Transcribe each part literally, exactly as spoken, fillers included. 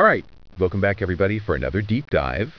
All right, welcome back everybody for another deep dive.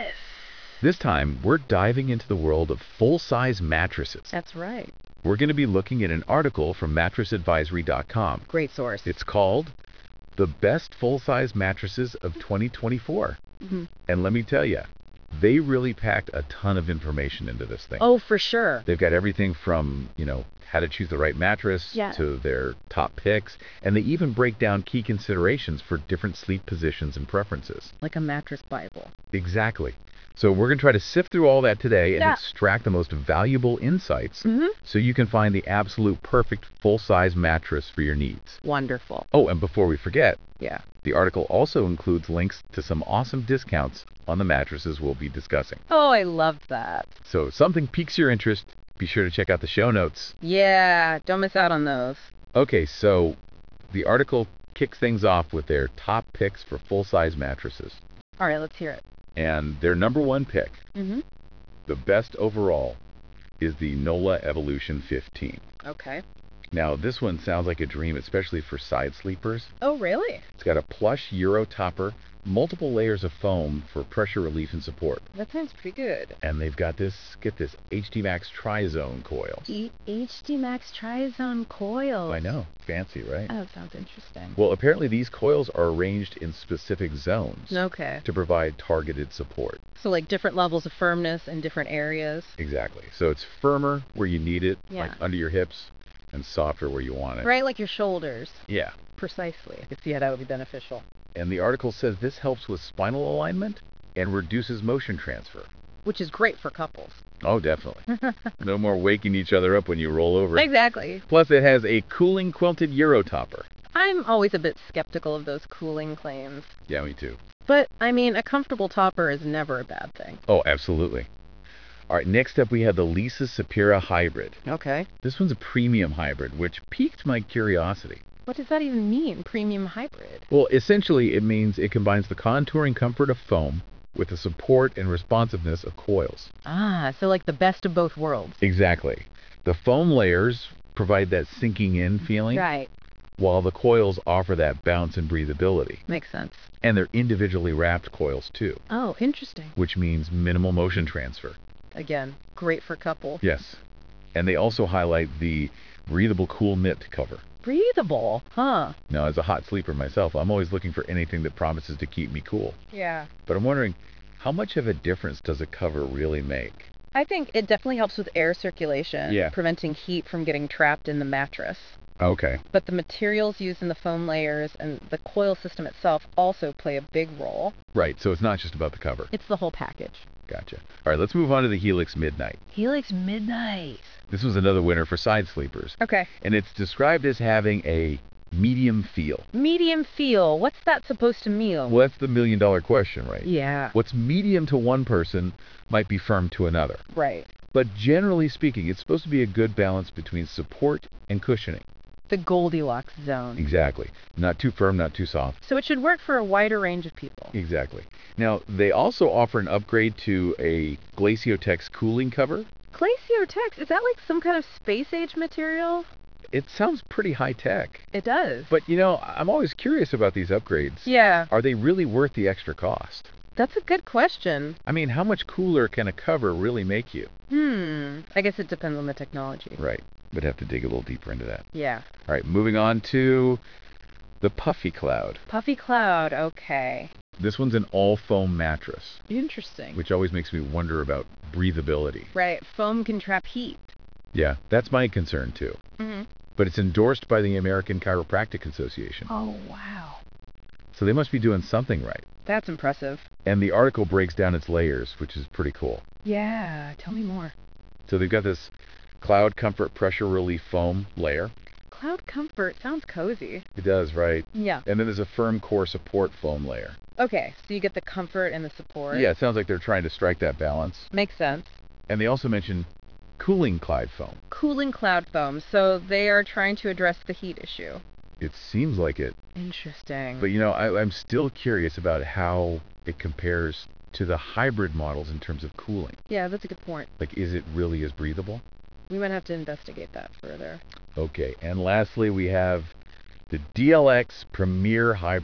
Yes. This time, we're diving into the world of full-size mattresses. That's right. We're going to be looking at an article from mattress advisory dot com. Great source. It's called The Best Full-Size Mattresses of twenty twenty-four. Mhm. And let me tell you, they really packed a ton of information into this thing. Oh, for sure. They've got everything from, you know, how to choose the right mattress Yeah. to their top picks, and they even break down key considerations for different sleep positions and preferences. Like a mattress Bible. Exactly. So we're going to try to sift through all that today and Yeah. extract the most valuable insights Mhm. so you can find the absolute perfect full-size mattress for your needs. Wonderful. Oh, and before we forget, Yeah. the article also includes links to some awesome discounts on the mattresses we'll be discussing. Oh, I love that. So if something piques your interest, be sure to check out the show notes. Yeah, don't miss out on those. Okay, so the article kicks things off with their top picks for full-size mattresses. All right, let's hear it. And their number one pick, Mm-hmm. the best overall, is the Nola Evolution fifteen. Okay. Now, this one sounds like a dream, especially for side sleepers. Oh, really? It's got a plush Euro topper, multiple layers of foam for pressure relief and support. That sounds pretty good. And they've got this, get this, H D Max Tri-Zone coils. E- H D Max Tri-Zone coils. I know, fancy, right? Oh, that sounds interesting. Well, apparently these coils are arranged in specific zones Okay. to provide targeted support. So like different levels of firmness in different areas. Exactly. So it's firmer where you need it, Yeah. like under your hips, and softer where you want it. Right, like your shoulders. Yeah. Precisely. I could see how that would be beneficial. And the article says this helps with spinal alignment and reduces motion transfer. Which is great for couples. Oh, definitely. No more waking each other up when you roll over. Exactly. Plus, it has a cooling quilted Euro topper. I'm always a bit skeptical of those cooling claims. Yeah, me too. But, I mean, a comfortable topper is never a bad thing. Oh, absolutely. All right, next up we have the Lisa Sapira Hybrid. Okay. This one's a premium hybrid, which piqued my curiosity. What does that even mean, premium hybrid? Well, essentially, it means it combines the contouring comfort of foam with the support and responsiveness of coils. Ah, so like the best of both worlds. Exactly. The foam layers provide that sinking in feeling, Right. while the coils offer that bounce and breathability. Makes sense. And they're individually wrapped coils too, Oh, interesting. which means minimal motion transfer. Again, great for couple. Yes. And they also highlight the breathable cool knit cover. Breathable, huh? Now, as a hot sleeper myself, I'm always looking for anything that promises to keep me cool. Yeah. But I'm wondering, how much of a difference does a cover really make? I think it definitely helps with air circulation, Yeah. preventing heat from getting trapped in the mattress. Okay. But the materials used in the foam layers and the coil system itself also play a big role. Right, so it's not just about the cover. It's the whole package. Gotcha. All right, let's move on to the Helix Midnight. Helix Midnight. This was another winner for side sleepers. Okay. And it's described as having a medium feel. Medium feel. What's that supposed to mean? Well, that's the million dollar question, right? Yeah. What's medium to one person might be firm to another. Right. But generally speaking, it's supposed to be a good balance between support and cushioning. The Goldilocks zone. Exactly. Not too firm, not too soft. So it should work for a wider range of people. Exactly. Now, they also offer an upgrade to a Glaciotex cooling cover. Glaciotex, is that like some kind of space age material? It sounds pretty high tech. It does. But, you know, I'm always curious about these upgrades. yeah, Are they really worth the extra cost? that's a good question. I mean, how much cooler can a cover really make you? Hmm. I guess it depends on the technology. Right. Would have to dig a little deeper into that. Yeah. All right, moving on to the Puffy Cloud. Puffy Cloud. Okay. This one's an all-foam mattress, Interesting. which always makes me wonder about breathability. Right. Foam can trap heat. Yeah, that's my concern too. Mm-hmm. But it's endorsed by the American Chiropractic Association, Oh, wow. so they must be doing something right. That's impressive. And the article breaks down its layers, which is pretty cool. Yeah. Tell me more. So they've got this Cloud Comfort Pressure Relief Foam layer. Cloud Comfort sounds cozy. It does, right? Yeah. And then there's a Firm Core Support Foam layer. Okay. So you get the comfort and the support. Yeah, it sounds like they're trying to strike that balance. Makes sense. And they also mention Cooling Clyde Foam. Cooling cloud foam. So they are trying to address the heat issue. It seems like it. Interesting. But, you know, I, I'm still curious about how it compares to the hybrid models in terms of cooling. Yeah, that's a good point. Like, is it really as breathable? We might have to investigate that further. Okay, and lastly, we have the D L X Premier Hybrid.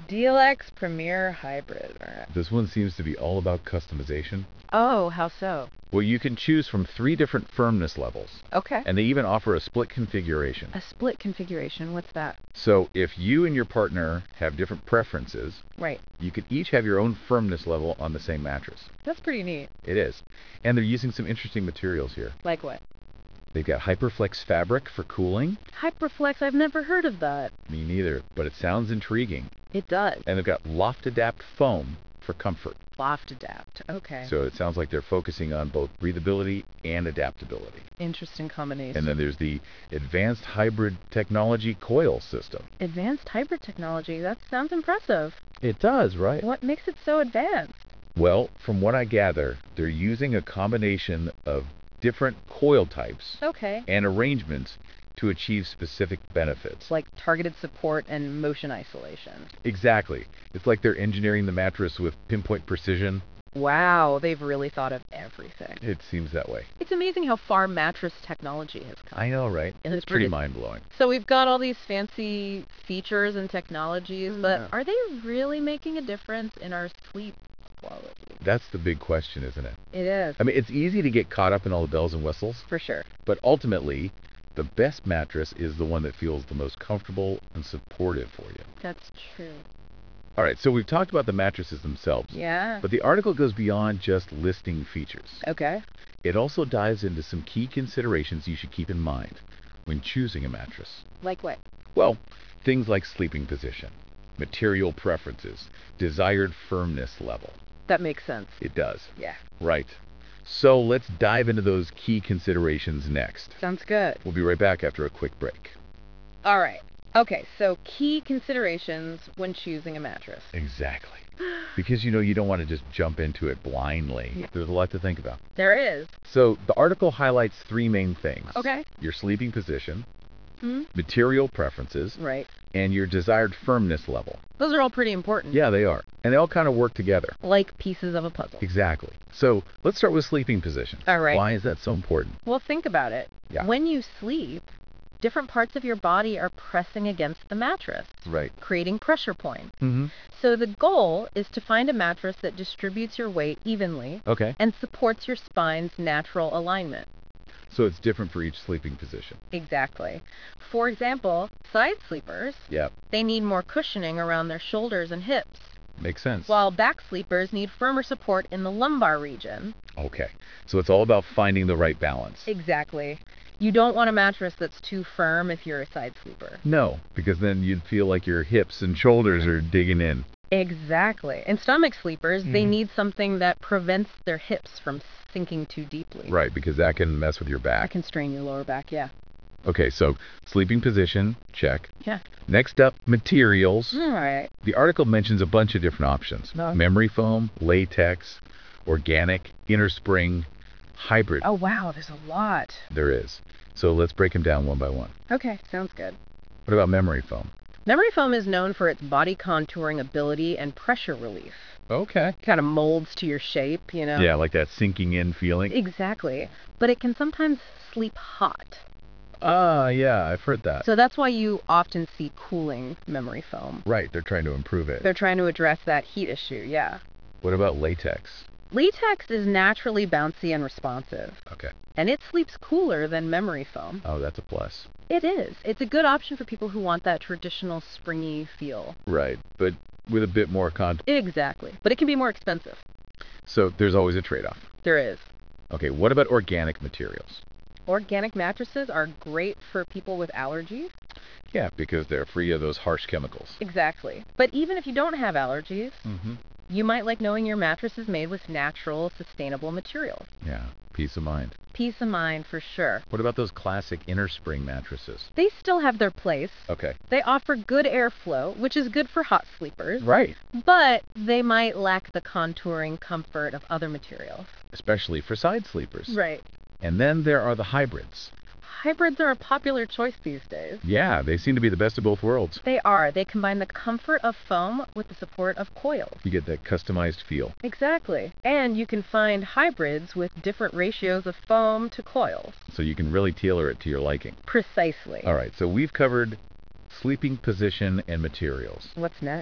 Deluxe Premier Hybrid. All right. This one seems to be all about customization. Oh, how so? Well, you can choose from three different firmness levels, Okay. and they even offer a split configuration. A split configuration. What's that? So if you and your partner have different preferences, Right. you could each have your own firmness level on the same mattress. That's pretty neat. It is. And they're using some interesting materials here. Like what? They've got Hyperflex fabric for cooling. Hyperflex. I've never heard of that. Me neither, but it sounds intriguing. It does. And they've got Loft Adapt foam for comfort. Loft Adapt. Okay. So it sounds like they're focusing on both breathability and adaptability. Interesting combination. And then there's the Advanced Hybrid Technology Coil System. Advanced hybrid technology. That sounds impressive. It does, right? What makes it so advanced? Well, from what I gather, they're using a combination of different coil types Okay. and arrangements to achieve specific benefits. Like targeted support and motion isolation. Exactly. It's like they're engineering the mattress with pinpoint precision. Wow, they've really thought of everything. It seems that way. It's amazing how far mattress technology has come. I know, right? And It's it's pretty pretty- mind-blowing. So we've got all these fancy features and technologies, but Yeah. are they really making a difference in our sleep quality? That's the big question, isn't it? It is. I mean, it's easy to get caught up in all the bells and whistles, For sure. but ultimately, the best mattress is the one that feels the most comfortable and supportive for you. That's true. All right, so we've talked about the mattresses themselves, Yeah. but the article goes beyond just listing features. Okay. It also dives into some key considerations you should keep in mind when choosing a mattress. Like what? Well, things like sleeping position, material preferences, desired firmness level. That makes sense. It does. Yeah. Right. So let's dive into those key considerations next. Sounds good. We'll be right back after a quick break. All right. Okay, so key considerations when choosing a mattress. Exactly. Because, you know, you don't want to just jump into it blindly. Yeah. There's a lot to think about. There is. So the article highlights three main things. Okay. Your sleeping position, Hmm? material preferences, Right. and your desired firmness level. Those are all pretty important. Yeah, they are. And they all kind of work together. Like pieces of a puzzle. Exactly. So let's start with sleeping position. All right. Why is that so important? Well, think about it. Yeah. When you sleep, different parts of your body are pressing against the mattress, Right. creating pressure points. Mm-hmm. So the goal is to find a mattress that distributes your weight evenly Okay. and supports your spine's natural alignment. So it's different for each sleeping position. Exactly. For example, side sleepers, Yeah. they need more cushioning around their shoulders and hips, Makes sense. while back sleepers need firmer support in the lumbar region. Okay. So it's all about finding the right balance. Exactly. You don't want a mattress that's too firm if you're a side sleeper. No, because then you'd feel like your hips and shoulders are digging in. Exactly. And stomach sleepers, they Mhm. need something that prevents their hips from sinking too deeply. Right, because that can mess with your That back. can strain your lower back, yeah. Okay, so sleeping position, check. Yeah. Next up, materials. All right. The article mentions a bunch of different options. No. Memory foam, latex, organic, inner spring, hybrid. Oh, wow, there's a lot. There is. So let's break them down one by one. Okay, sounds good. What about memory foam? Memory foam is known for its body contouring ability and pressure relief. Okay. Kind of molds to your shape, you know? Yeah, like that sinking in feeling. Exactly. But it can sometimes sleep hot. Ah, yeah, I've heard that. So that's why you often see cooling memory foam. Right, they're trying to improve it. They're trying to address that heat issue, yeah. What about latex? Latex is naturally bouncy and responsive, Okay. and it sleeps cooler than memory foam. Oh, that's a plus. It is. It's a good option for people who want that traditional springy feel. Right, but with a bit more con. Exactly. But it can be more expensive. So there's always a trade-off. There is. Okay, what about organic materials? Organic mattresses are great for people with allergies. Yeah, because they're free of those harsh chemicals. Exactly. But even if you don't have allergies, Mm-hmm. you might like knowing your mattress is made with natural, sustainable materials. Yeah, peace of mind. Peace of mind for sure. What about those classic inner spring mattresses? They still have their place. Okay. They offer good airflow, which is good for hot sleepers. Right. But they might lack the contouring comfort of other materials. Especially for side sleepers. Right. And then there are the hybrids. Hybrids are a popular choice these days. Yeah, they seem to be the best of both worlds. They are. They combine the comfort of foam with the support of coils. You get that customized feel. Exactly. And you can find hybrids with different ratios of foam to coils. So you can really tailor it to your liking. Precisely. All right, so we've covered sleeping position and materials. What's next?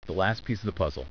the last piece of the puzzle.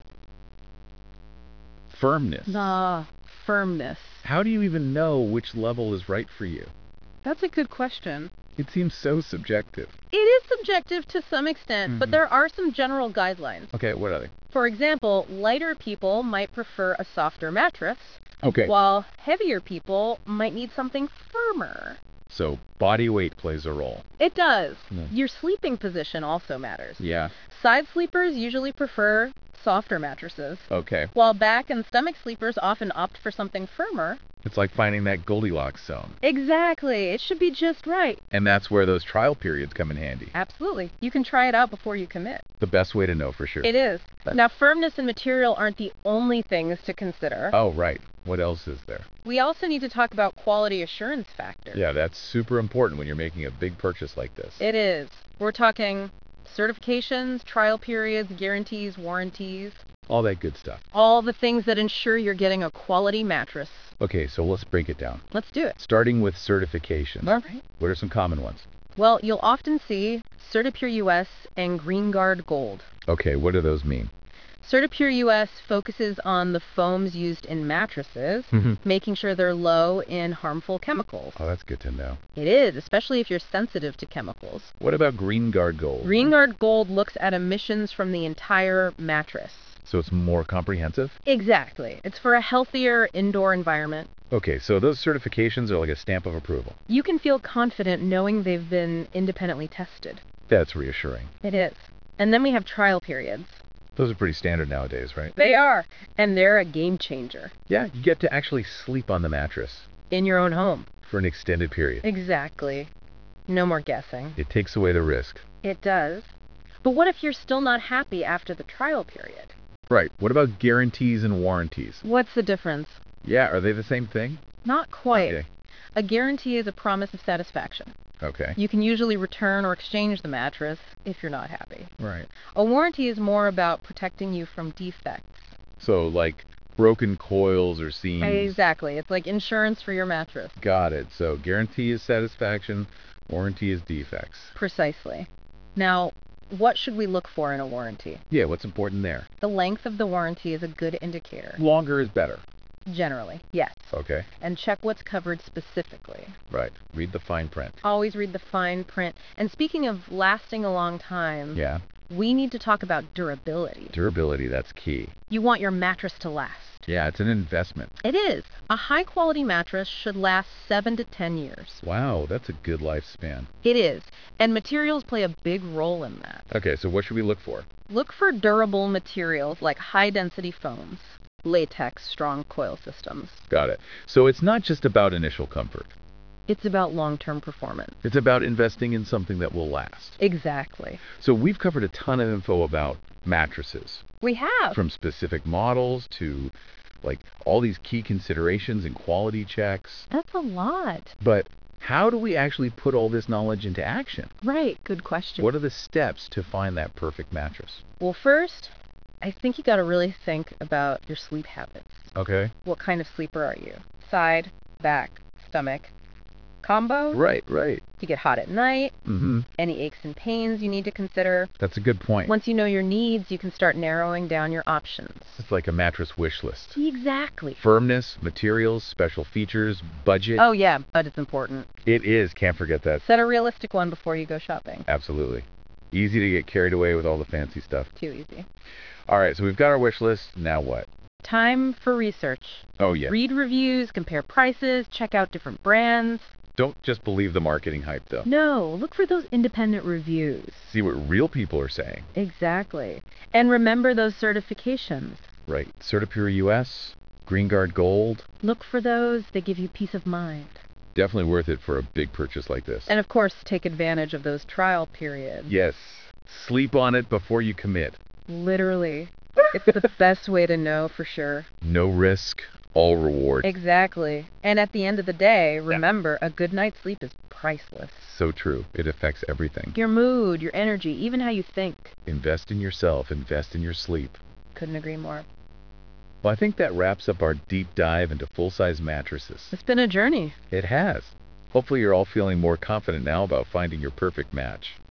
Firmness. Ah, firmness. How do you even know which level is right for you? That's a good question. It seems so subjective. It is subjective to some extent, Mhm. but there are some general guidelines. Okay, what are they? For example, lighter people might prefer a softer mattress, Okay. while heavier people might need something firmer. So body weight plays a role. It does. Yeah. Your sleeping position also matters. Yeah. Side sleepers usually prefer softer mattresses, Okay. while back and stomach sleepers often opt for something firmer. It's like finding that Goldilocks zone. Exactly. It should be just right. And that's where those trial periods come in handy. Absolutely. You can try it out before you commit. The best way to know for sure. It is. Now, firmness and material aren't the only things to consider. Oh, right. What else is there? We also need to talk about quality assurance factors. Yeah, that's super important when you're making a big purchase like this. It is. We're talking certifications, trial periods, guarantees, warranties, All that good stuff. all the things that ensure you're getting a quality mattress. Okay, so let's break it down. Let's do it. Starting with certifications. All right. What are some common ones? Well, you'll often see CertiPure U S and GreenGuard Gold. Okay, what do those mean? CertiPure U S focuses on the foams used in mattresses, Mhm. making sure they're low in harmful chemicals. Oh, that's good to know. It is, especially if you're sensitive to chemicals. What about GreenGuard Gold? GreenGuard Gold looks at emissions from the entire mattress. So it's more comprehensive? Exactly. It's for a healthier indoor environment. Okay, so those certifications are like a stamp of approval. You can feel confident knowing they've been independently tested. That's reassuring. It is. And then we have trial periods. Those are pretty standard nowadays, right? They are. And they're a game changer Yeah, you get to actually sleep on the mattress in your own home. for an extended period. Exactly. No more guessing. It takes away the risk. It does. But what if you're still not happy after the trial period? Right. What about guarantees and warranties? What's the difference? Yeah, are they the same thing? Not quite. Okay. A guarantee is a promise of satisfaction. Okay. You can usually return or exchange the mattress if you're not happy. Right. A warranty is more about protecting you from defects. So, like broken coils or seams. Exactly. It's like insurance for your mattress. Got it. So, guarantee is satisfaction, warranty is defects. Precisely. Now, what should we look for in a warranty? Yeah, what's important there? The length of the warranty is a good indicator. Longer is better. Generally, yes. Okay. And check what's covered specifically. Right. Read the fine print. Always read the fine print. And speaking of lasting a long time, Yeah. we need to talk about durability. Durability, that's key. You want your mattress to last. Yeah, it's an investment. It is. A high quality mattress should last seven to ten years. Wow, that's a good lifespan. It is. And materials play a big role in that. Okay, so what should we look for? Look for durable materials like high density foams, latex, strong coil systems. Got it. So it's not just about initial comfort. It's about long term performance. It's about investing in something that will last. Exactly. So we've covered a ton of info about mattresses, We have. from specific models to like all these key considerations and quality checks. That's a lot. But how do we actually put all this knowledge into action? Right. Good question. What are the steps to find that perfect mattress? Well, first, I think you got to really think about your sleep habits. Okay. What kind of sleeper are you? Side, back, stomach, combo? Right, right. You get hot at night? Mm-hmm. Any aches and pains you need to consider? That's a good point. Once you know your needs, you can start narrowing down your options. It's like a mattress wish list. Exactly. Firmness, materials, special features, budget. Oh, yeah, but it's important. It is. Can't forget that. Set a realistic one before you go shopping. Absolutely. Easy to get carried away with all the fancy stuff. Too easy. All right, so we've got our wish list. Now what? Time for research. Oh, yeah. Read reviews, compare prices, check out different brands. Don't just believe the marketing hype, though. No, look for those independent reviews. See what real people are saying. Exactly. And remember those certifications. Right. CertiPure U S, GreenGuard Gold. Look for those. They give you peace of mind. Definitely worth it for a big purchase like this. And of course, take advantage of those trial periods. Yes. Sleep on it before you commit. Literally. It's the best way to know for sure. No risk, all reward. Exactly. And at the end of the day, remember, a good night's sleep is priceless. So true. It affects everything. Your mood, your energy, even how you think. Invest in yourself. Invest in your sleep. Couldn't agree more. Well, I think that wraps up our deep dive into full-size mattresses. It's been a journey. It has. Hopefully you're all feeling more confident now about finding your perfect match.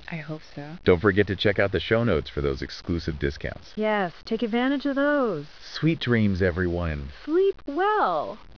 I hope so. Don't forget to check out the show notes for those exclusive discounts. Yes, take advantage of those. Sweet dreams, everyone. Sleep well.